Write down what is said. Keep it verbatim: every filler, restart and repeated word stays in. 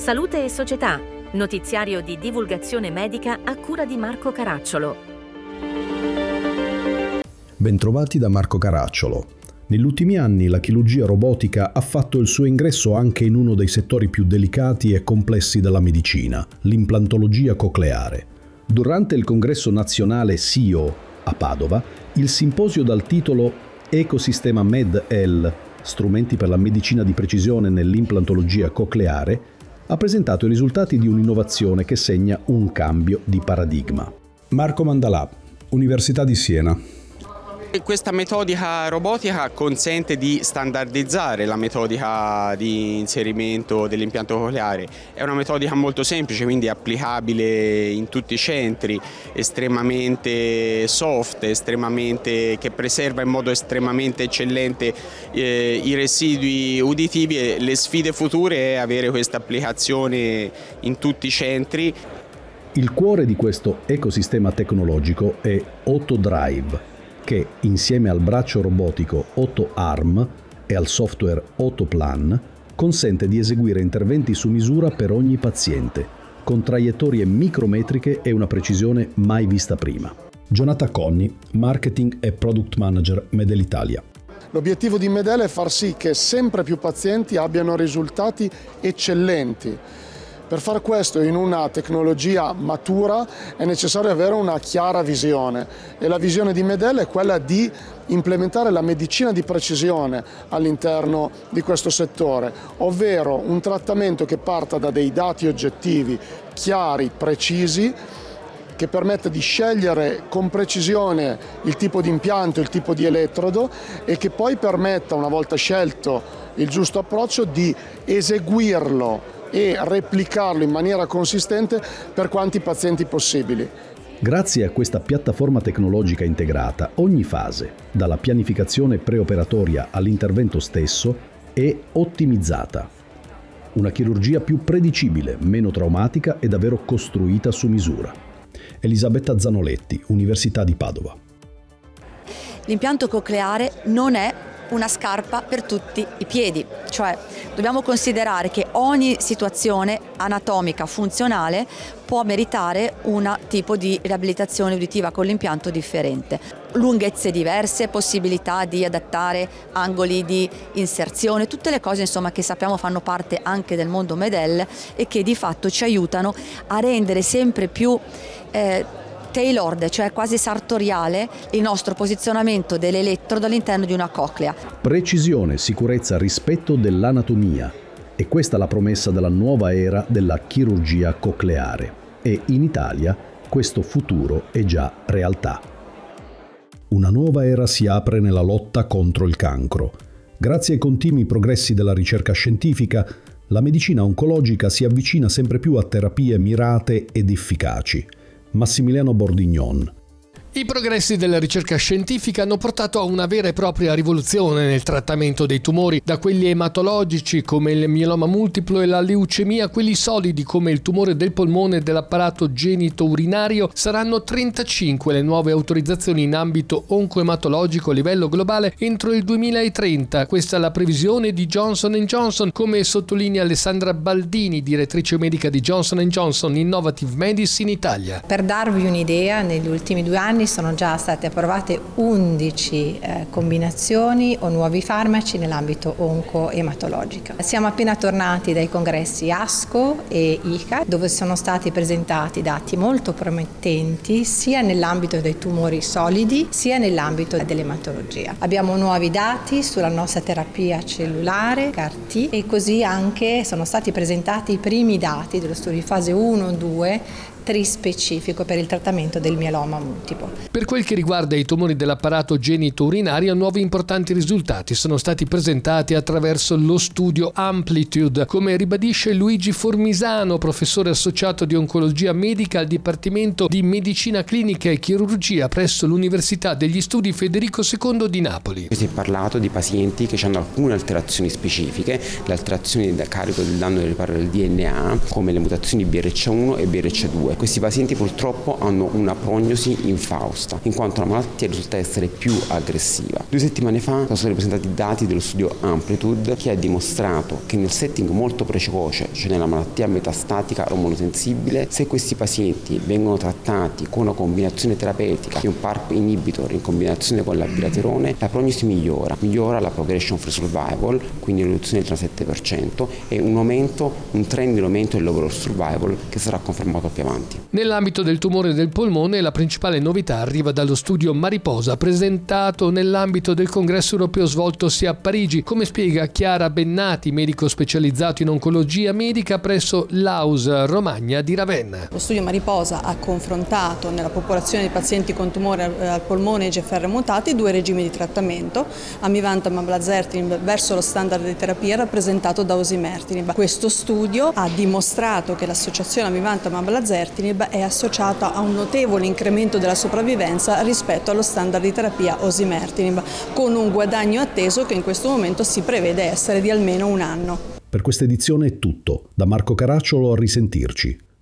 Salute e Società, notiziario di divulgazione medica a cura di Marco Caracciolo. Bentrovati da Marco Caracciolo. Negli ultimi anni la chirurgia robotica ha fatto il suo ingresso anche in uno dei settori più delicati e complessi della medicina, l'implantologia cocleare. Durante il congresso nazionale S I O a Padova, il simposio dal titolo Ecosistema Med-El, strumenti per la medicina di precisione nell'implantologia cocleare, ha presentato i risultati di un'innovazione che segna un cambio di paradigma. Marco Mandalà, Università di Siena. Questa metodica robotica consente di standardizzare la metodica di inserimento dell'impianto cocleare. È una metodica molto semplice, quindi applicabile in tutti i centri, estremamente soft, estremamente, che preserva in modo estremamente eccellente eh, i residui uditivi, e le sfide future è avere questa applicazione in tutti i centri. Il cuore di questo ecosistema tecnologico è Otto Drive, che insieme al braccio robotico Otto Arm e al software Otto Plan consente di eseguire interventi su misura per ogni paziente, con traiettorie micrometriche e una precisione mai vista prima. Jonathan Conni, Marketing e Product Manager Medel Italia. L'obiettivo di Medel è far sì che sempre più pazienti abbiano risultati eccellenti. Per far questo in una tecnologia matura è necessario avere una chiara visione, e la visione di Medel è quella di implementare la medicina di precisione all'interno di questo settore, ovvero un trattamento che parta da dei dati oggettivi chiari, precisi, che permette di scegliere con precisione il tipo di impianto, il tipo di elettrodo, e che poi permetta, una volta scelto il giusto approccio, di eseguirlo e replicarlo in maniera consistente per quanti pazienti possibili. Grazie a questa piattaforma tecnologica integrata, ogni fase, dalla pianificazione preoperatoria all'intervento stesso, è ottimizzata. Una chirurgia più predicibile, meno traumatica e davvero costruita su misura. Elisabetta Zanoletti, Università di Padova. L'impianto cocleare non è una scarpa per tutti i piedi, cioè dobbiamo considerare che ogni situazione anatomica funzionale può meritare un tipo di riabilitazione uditiva con l'impianto differente. Lunghezze diverse, possibilità di adattare angoli di inserzione, tutte le cose insomma che sappiamo fanno parte anche del mondo Medel e che di fatto ci aiutano a rendere sempre più eh, tailored, cioè quasi sartoriale, il nostro posizionamento dell'elettrodo all'interno di una coclea. Precisione, sicurezza, rispetto dell'anatomia. E questa è la promessa della nuova era della chirurgia cocleare. E in Italia questo futuro è già realtà. Una nuova era si apre nella lotta contro il cancro. Grazie ai continui progressi della ricerca scientifica, la medicina oncologica si avvicina sempre più a terapie mirate ed efficaci. Massimiliano Bordignon. I progressi della ricerca scientifica hanno portato a una vera e propria rivoluzione nel trattamento dei tumori, da quelli ematologici come il mieloma multiplo e la leucemia a quelli solidi come il tumore del polmone e dell'apparato genito-urinario. Saranno trentacinque le nuove autorizzazioni in ambito oncoematologico a livello globale entro il duemilatrenta. Questa è la previsione di Johnson and Johnson, come sottolinea Alessandra Baldini, direttrice medica di Johnson and Johnson Innovative Medicine Italia. Per darvi un'idea, negli ultimi due anni sono già state approvate undici eh, combinazioni o nuovi farmaci nell'ambito oncoematologico. Siamo appena tornati dai congressi ASCO e I C A, dove sono stati presentati dati molto promettenti sia nell'ambito dei tumori solidi sia nell'ambito dell'ematologia. Abbiamo nuovi dati sulla nostra terapia cellulare, C A R T, e così anche sono stati presentati i primi dati dello studio di fase uno due trispecifico per il trattamento del mieloma multiplo. Per quel che riguarda i tumori dell'apparato genito-urinario, nuovi importanti risultati sono stati presentati attraverso lo studio Amplitude, come ribadisce Luigi Formisano, professore associato di oncologia medica al Dipartimento di Medicina Clinica e Chirurgia presso l'Università degli Studi Federico secondo di Napoli. Si è parlato di pazienti che hanno alcune alterazioni specifiche, le alterazioni da carico del danno del riparo del D N A, come le mutazioni B R C A uno e B R C A due. due. Questi pazienti purtroppo hanno una prognosi infausta, in quanto la malattia risulta essere più aggressiva. Due settimane fa sono stati presentati dati dello studio Amplitude che ha dimostrato che nel setting molto precoce, cioè nella malattia metastatica ormonosensibile, se questi pazienti vengono trattati con una combinazione terapeutica di un PARP inhibitor in combinazione con l'abiraterone, la prognosi migliora, migliora la progression free survival, quindi riduzione del trentasette per cento e un aumento, un trend in aumento dell'overall survival che sarà confermato più avanti. Nell'ambito del tumore del polmone la principale novità arriva dallo studio Mariposa presentato nell'ambito del congresso europeo svoltosi a Parigi, come spiega Chiara Bennati, medico specializzato in oncologia medica presso l'A U S Romagna di Ravenna. Lo studio Mariposa ha confrontato nella popolazione di pazienti con tumore al polmone e G F R mutati due regimi di trattamento, amivantamab lazertinib verso lo standard di terapia rappresentato da osimertinib. Questo studio ha dimostrato che l'associazione amivantamab lazertinib è associata a un notevole incremento della sopravvivenza rispetto allo standard di terapia osimertinib, con un guadagno atteso che in questo momento si prevede essere di almeno un anno. Per questa edizione è tutto. Da Marco Caracciolo a risentirci.